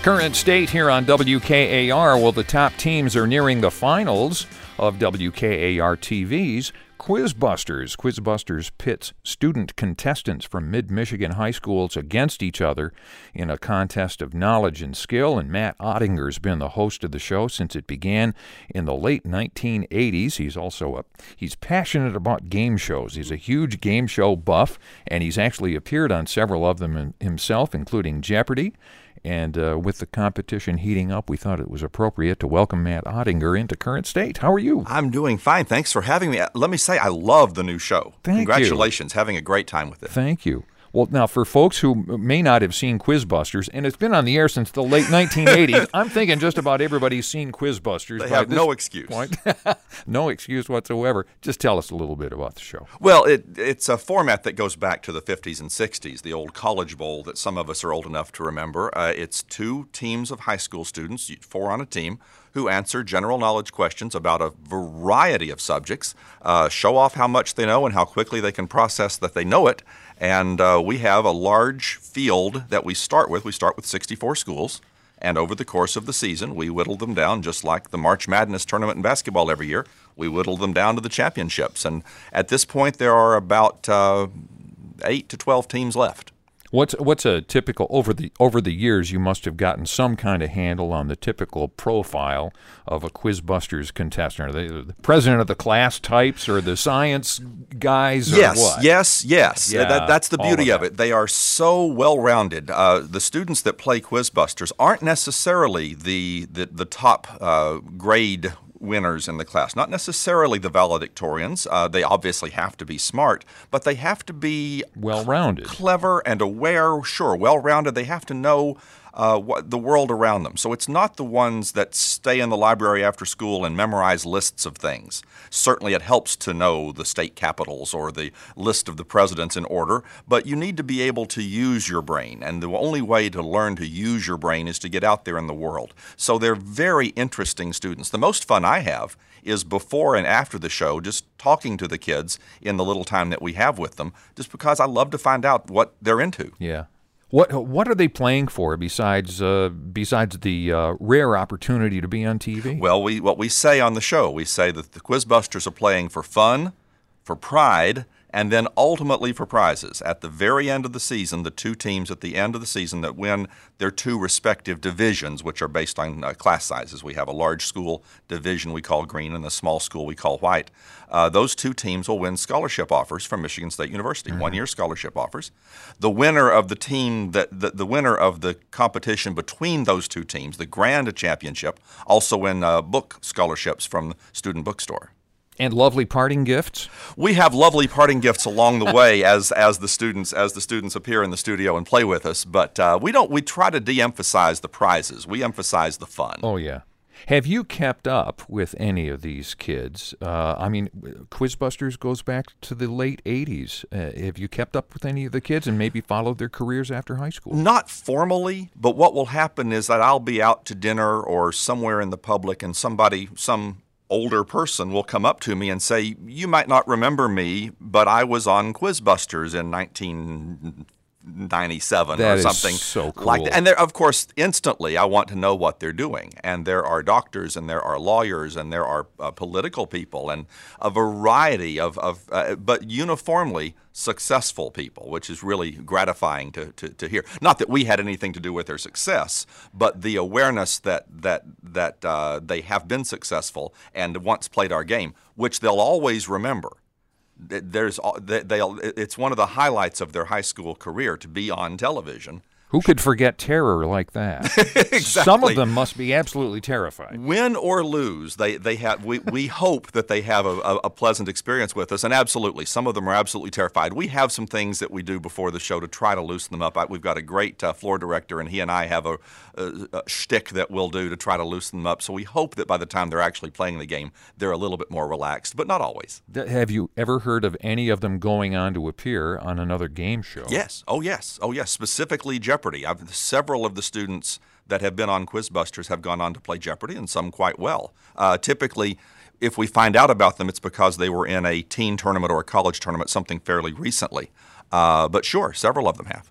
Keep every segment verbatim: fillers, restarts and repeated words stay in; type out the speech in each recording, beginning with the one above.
Current state here on W K A R. Well, the top teams are nearing the finals of W K A R T V's Quizbusters. Quizbusters pits student contestants from mid-Michigan high schools against each other in a contest of knowledge and skill, and Matt Ottinger's been the host of the show since it began in the late nineteen eighties. He's also a he's passionate about game shows. He's a huge game show buff, and he's actually appeared on several of them in, himself, including Jeopardy! And uh, with the competition heating up, we thought it was appropriate to welcome Matt Ottinger into Current State. How are you? I'm doing fine. Thanks for having me. Let me say, I love the new show. Thank Congratulations. you. Having a great time with it. Thank you. Well, now, for folks who may not have seen Quizbusters, and it's been on the air since the late nineteen eighties, I'm thinking just about everybody's seen Quizbusters. They by have this no excuse. Point. No excuse whatsoever. Just tell us a little bit about the show. Well, it, it's a format that goes back to the fifties and sixties, the old College Bowl that some of us are old enough to remember. Uh, it's two teams of high school students, four on a team, who answer general knowledge questions about a variety of subjects, uh, show off how much they know and how quickly they can process that they know it. And uh, we have a large field that we start with. We start with sixty-four schools, and over the course of the season, we whittle them down just like the March Madness tournament in basketball every year. We whittle them down to the championships. And at this point, there are about uh, eight to twelve teams left. What's what's a typical over the over the years? You must have gotten some kind of handle on the typical profile of a Quizbusters contestant. Are they the president of the class types, or the science guys, or yes, what? Yes, yes, Yeah, that, that's the beauty of of it. They are so well-rounded. Uh, the students that play Quizbusters aren't necessarily the the, the top uh, grade winners in the class. Not necessarily the valedictorians. Uh, they obviously have to be smart, but they have to be well-rounded, clever and aware. Sure, well-rounded. They have to know uh, what the world around them. So it's not the ones that stay in the library after school and memorize lists of things. Certainly it helps to know the state capitals or the list of the presidents in order, but you need to be able to use your brain, and the only way to learn to use your brain is to get out there in the world. So they're very interesting students. The most fun I have is before and after the show, just talking to the kids in the little time that we have with them, just because I love to find out what they're into. Yeah. What what are they playing for besides uh, besides the uh, rare opportunity to be on T V? Well, we what we say on the show, we say that the Quizbusters are playing for fun, for pride, and then ultimately for prizes. At the very end of the season, the two teams at the end of the season that win their two respective divisions, which are based on uh, class sizes. We have a large school division we call green and a small school we call white. Uh, those two teams will win scholarship offers from Michigan State University, mm-hmm. one-year scholarship offers. The winner of the team that the, the winner of the competition between those two teams, the grand championship, also win uh, book scholarships from the Student Bookstore. And lovely parting gifts? We have lovely parting gifts along the way as as the students as the students appear in the studio and play with us. But uh, we don't. We try to de-emphasize the prizes. We emphasize the fun. Oh yeah. Have you kept up with any of these kids? Uh, I mean, Quizbusters goes back to the late eighties. Uh, have you kept up with any of the kids and maybe followed their careers after high school? Not formally, but what will happen is that I'll be out to dinner or somewhere in the public, and somebody, some older person will come up to me and say, "You might not remember me, but I was on Quizbusters in nineteen ninety-seven that or something is so cool. like that." And there, of course, instantly I want to know what they're doing. And there are doctors, and there are lawyers, and there are uh, political people, and a variety of, of uh, but uniformly successful people, which is really gratifying to, to, to hear. Not that we had anything to do with their success, but the awareness that that that uh, they have been successful and once played our game, which they'll always remember. There's they it's one of the highlights of their high school career to be on television. Who could forget terror like that? Exactly. Some of them must be absolutely terrified. Win or lose, they they have. We, we hope that they have a, a, a pleasant experience with us, and absolutely, some of them are absolutely terrified. We have some things that we do before the show to try to loosen them up. I, we've got a great uh, floor director, and he and I have a, a, a shtick that we'll do to try to loosen them up. So we hope that by the time they're actually playing the game, they're a little bit more relaxed, but not always. Have you ever heard of any of them going on to appear on another game show? Yes. Oh, yes. Oh, yes. Specifically Jeopardy! I've, several of the students that have been on Quizbusters have gone on to play Jeopardy! And some quite well. Uh, typically, if we find out about them, it's because they were in a teen tournament or a college tournament, something fairly recently. Uh, but sure, several of them have.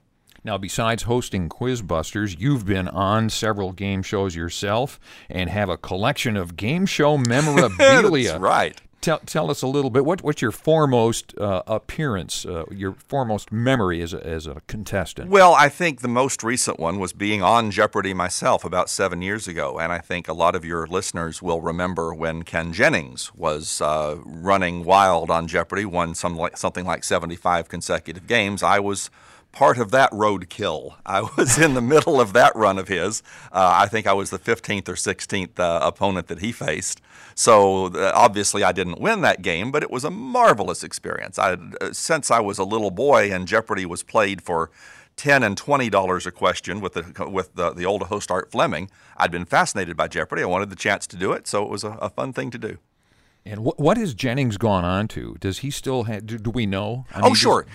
Now, besides hosting Quizbusters, you've been on several game shows yourself and have a collection of game show memorabilia. That's right. Tell, tell us a little bit. What, what's your foremost uh, appearance, uh, your foremost memory as a, as a contestant? Well, I think the most recent one was being on Jeopardy myself about seven years ago. And I think a lot of your listeners will remember when Ken Jennings was uh, running wild on Jeopardy, won some like, something like seventy-five consecutive games. I was part of that roadkill. I was in the middle of that run of his. Uh, I think I was the fifteenth or sixteenth uh, opponent that he faced. So uh, obviously I didn't win that game, but it was a marvelous experience. I, uh, since I was a little boy and Jeopardy was played for ten and twenty dollars a question with the with the, the old host Art Fleming, I'd been fascinated by Jeopardy. I wanted the chance to do it, so it was a, a fun thing to do. And what what has Jennings gone on to? Does he still have? Do, do we know? I oh, mean, sure.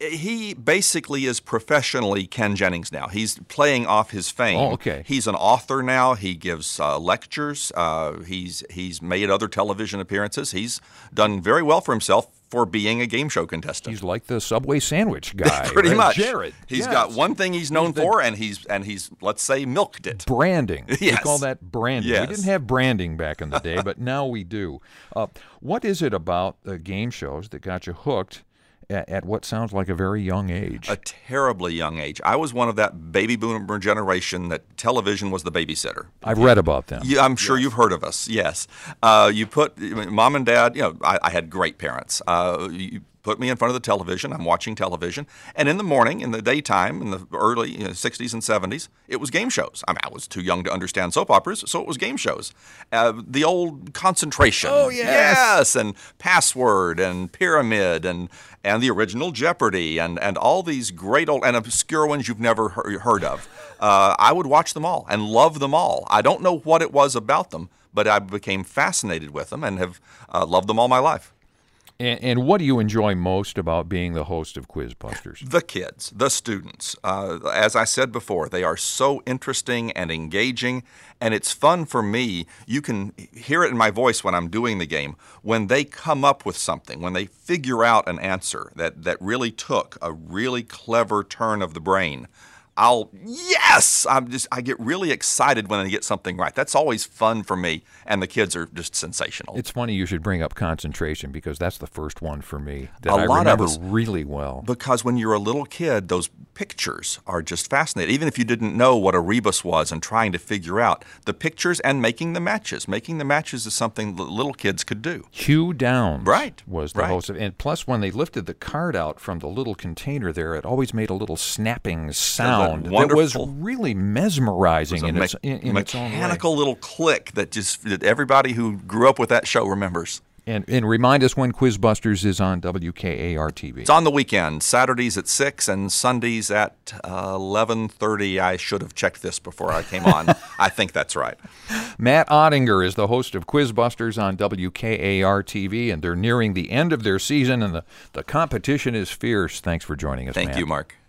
He basically is professionally Ken Jennings now. He's playing off his fame. Oh, okay. He's an author now. He gives uh, lectures. Uh, he's he's made other television appearances. He's done very well for himself for being a game show contestant. He's like the Subway sandwich guy. Pretty right? much. Jared. He's yes. got one thing he's known He's the- for, and he's and he's let's say milked it. Branding. Yes. We call that branding. Yes. We didn't have branding back in the day, but now we do. Uh, what is it about the game shows that got you hooked at, at what sounds like a very young age? A terribly young age. I was one of that baby boomer generation that television was the babysitter. I've read about them. You, I'm sure yes. you've heard of us. Yes, uh, you put mom and dad. You know, I, I had great parents. Uh, you put me in front of the television. I'm watching television, and in the morning, in the daytime, in the early you know, sixties and seventies, it was game shows. I mean, I was too young to understand soap operas, so it was game shows. Uh, the old Concentration. Oh yes, yes, and Password and Pyramid and and the original Jeopardy and and all these great old and obscure ones you've never heard of. Uh, I would watch them all and love them all. I don't know what it was about them, but I became fascinated with them and have uh, loved them all my life. And, and what do you enjoy most about being the host of Quizbusters? The kids, the students. Uh, as I said before, they are so interesting and engaging, and it's fun for me. You can hear it in my voice when I'm doing the game. When they come up with something, when they figure out an answer that, that really took a really clever turn of the brain, I'll, yes, I'm just, I get really excited when I get something right. That's always fun for me, and the kids are just sensational. It's funny you should bring up Concentration because that's the first one for me that a I lot remember of us, really well. Because when you're a little kid, those pictures are just fascinating. Even if you didn't know what a rebus was and trying to figure out the pictures and making the matches. Making the matches is something that little kids could do. Hugh Downs right, was the right. host of it. And plus, when they lifted the card out from the little container there, it always made a little snapping sound. That was really mesmerizing in, me- its, in, in its own way. Mechanical little click that just that everybody who grew up with that show remembers. And, and remind us when Quizbusters is on W K A R T V. It's on the weekend, Saturdays at six and Sundays at uh, eleven thirty. I should have checked this before I came on. I think that's right. Matt Ottinger is the host of Quizbusters on W K A R T V, and they're nearing the end of their season, and the, the competition is fierce. Thanks for joining us, Thank Matt. you, Mark.